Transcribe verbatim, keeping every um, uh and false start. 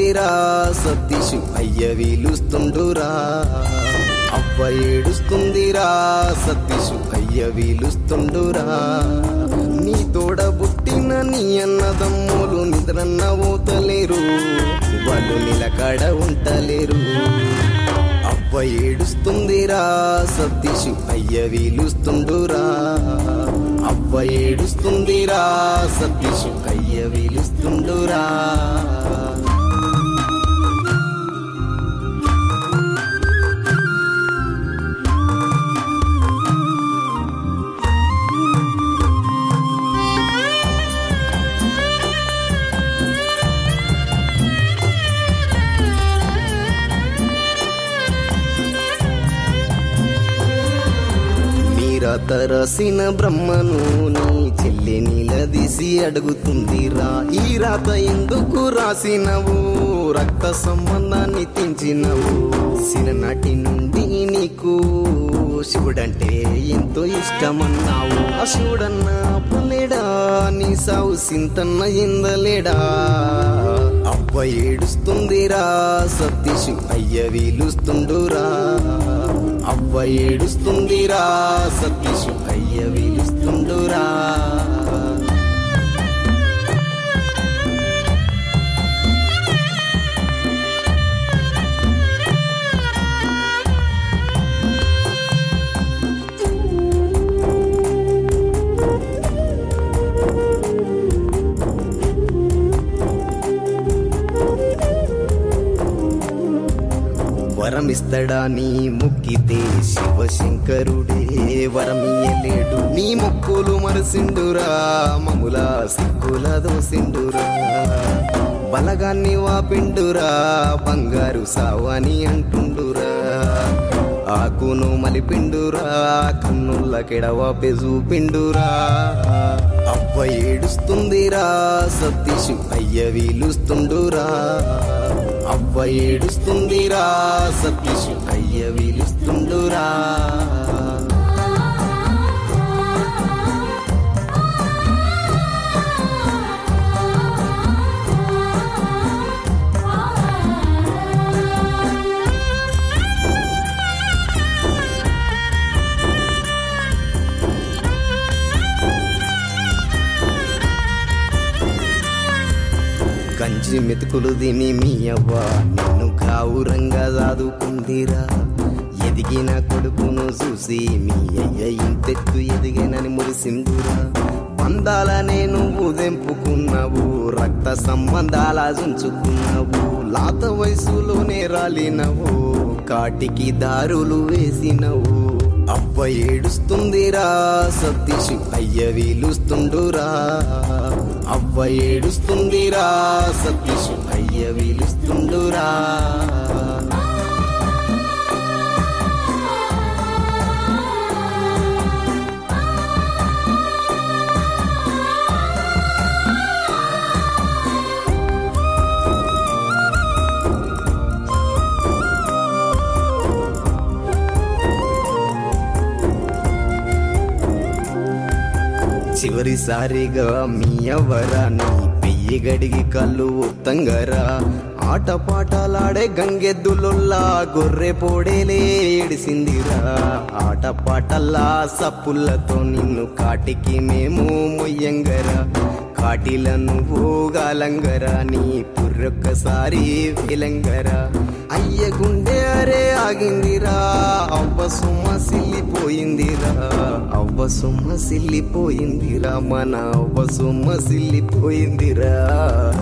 ఏడుస్తుందిరా సతీషు అయ్య వీలుస్తుండురా అవ్వ ఏడుస్తుందిరా సతీషు అయ్య వీలుస్తుండురా నీ తోడ బుట్టిన నీ అన్నదమ్ములు నిద్రన్న పోతలేరు వాళ్ళు నిలకడ ఉంటలేరు అవ్వ ఏడుస్తుందిరా సతీషు అయ్య వీలుస్తుండురా అవ్వ ఏడుస్తుందిరా సతీషు అయ్య వీలుస్తుండురా తరసిన బ్రహ్మను నీ చెల్లి నిలదీసి అడుగుతుందిరా ఈ రాత ఎందుకు రాసినవు రక్త సంబంధాన్ని తెంచినవు చిన్ననాటి నుండి నీకు శివుడంటే ఎంతో ఇష్టమన్నావు ఆ శివుడన్న పులేడా నీ సావు సింతన్న ఎందలేడా అవ్వ ఏడుస్తుందిరా సతీషు అయ్య వీలుస్తుండురా అవ్వ ఏడుస్తుందిరా సతీషు అయ్య వీలుస్తుండురా వరమిస్తడా నీ ముక్కితే శివశంకరుడే వరమియ్యలేడు నీ మొక్కులు మరసిండురా మముల సిక్కుల దోసిండురా బలగాన్ని వాపిండురా బంగారు సావని అంటుండురా ఆకును మలిపిండురా కన్నుల కెడవాపే చూపిండురా అవ్వ ఏడుస్తుందిరా సతీషు అయ్య వీలుస్తుండురా అవ్వ ఏడుస్తుందిరా సతీషు అయ్య వీలుస్తుండురా కంచి మెతుకులు తిని మీ అవ్వ నిన్ను కావురంగా దాదుకుందిరా ఎదిగిన కొడుకును చూసి మీ అయ్య ఇంతెత్తు ఎదిగేనని మురిసిందురా బంధాలనే నువ్వు దెంపుకున్నావు రక్త సంబంధాల జుంచుకున్నావు లాత వయసులోనే రాలినవు కాటికి దారులు వేసినవు అవ్వ ఏడుస్తుందిరా సతీషు అయ్య వీలుస్తుండురా అవ్వ ఏడుస్తుందిరా సతీషు అయ్య వీలుస్తుండురా చివరిసారిగా మీ అవ్వరాని పెయ్యి గడిగి కళ్ళు ఉత్తంగరా ఆట పాటలాడే గంగెద్దులొల్లా గొర్రె పోడేలే ఏడిసిందిరా ఆట పాటల్లా సప్పులతో నిన్ను కాటికి మేము మొయ్యంగరా కాటిల నువ్వు గాలంగరా నీ పుర్రొక్కసారి వేలంగరా అయ్య గుండె అరే ఆగిందిరా అవ్వ సొమ్మ సిల్లిపోయిందిరా అవ్వ సొమ్మ సిల్లిపోయిందిరా మన అవ్వ సొమ్మ సిల్లిపోయిందిరా